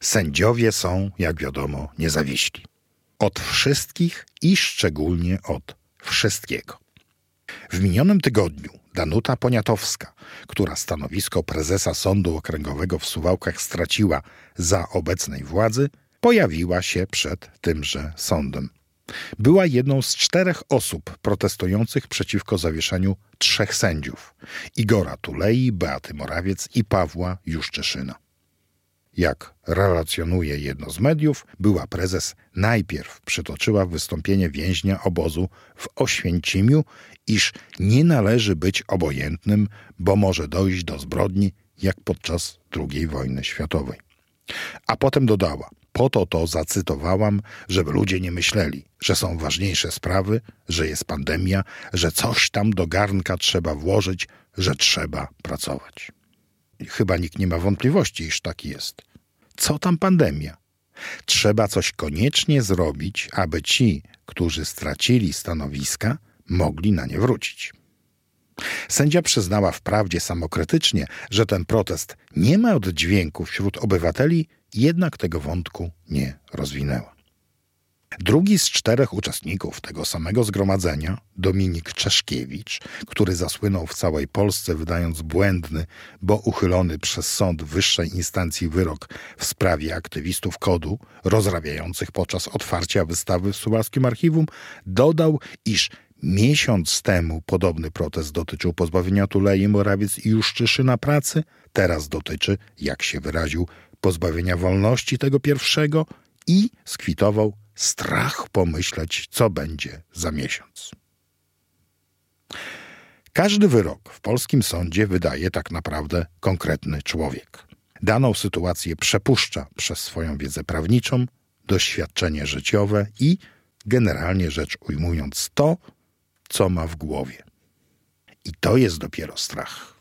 Sędziowie są, jak wiadomo, niezawiśli. Od wszystkich i szczególnie od wszystkiego. W minionym tygodniu Danuta Poniatowska, która stanowisko prezesa Sądu Okręgowego w Suwałkach straciła za obecnej władzy, pojawiła się przed tymże sądem. Była jedną z 4 osób protestujących przeciwko zawieszeniu 3 sędziów: Igora Tulei, Beaty Morawiec i Pawła Juszczyszyna. Jak relacjonuje jedno z mediów, była prezes najpierw przytoczyła wystąpienie więźnia obozu w Oświęcimiu, iż nie należy być obojętnym, bo może dojść do zbrodni jak podczas II wojny światowej. A potem dodała: po to zacytowałam, żeby ludzie nie myśleli, że są ważniejsze sprawy, że jest pandemia, że coś tam do garnka trzeba włożyć, że trzeba pracować. Chyba nikt nie ma wątpliwości, iż tak jest. Co tam pandemia? Trzeba coś koniecznie zrobić, aby ci, którzy stracili stanowiska, mogli na nie wrócić. Sędzia przyznała wprawdzie samokrytycznie, że ten protest nie ma oddźwięku wśród obywateli, jednak tego wątku nie rozwinęła. Drugi z 4 uczestników tego samego zgromadzenia, Dominik Czeszkiewicz, który zasłynął w całej Polsce wydając błędny, bo uchylony przez sąd wyższej instancji wyrok w sprawie aktywistów KOD-u rozrabiających podczas otwarcia wystawy w Suwalskim Archiwum, dodał, iż miesiąc temu podobny protest dotyczył pozbawienia Tulei, Morawiec i Juszczyszyna pracy, teraz dotyczy, jak się wyraził, pozbawienia wolności tego pierwszego i skwitował: strach pomyśleć, co będzie za miesiąc. Każdy wyrok w polskim sądzie wydaje tak naprawdę konkretny człowiek. Daną sytuację przepuszcza przez swoją wiedzę prawniczą, doświadczenie życiowe i, generalnie rzecz ujmując, to, co ma w głowie. I to jest dopiero strach.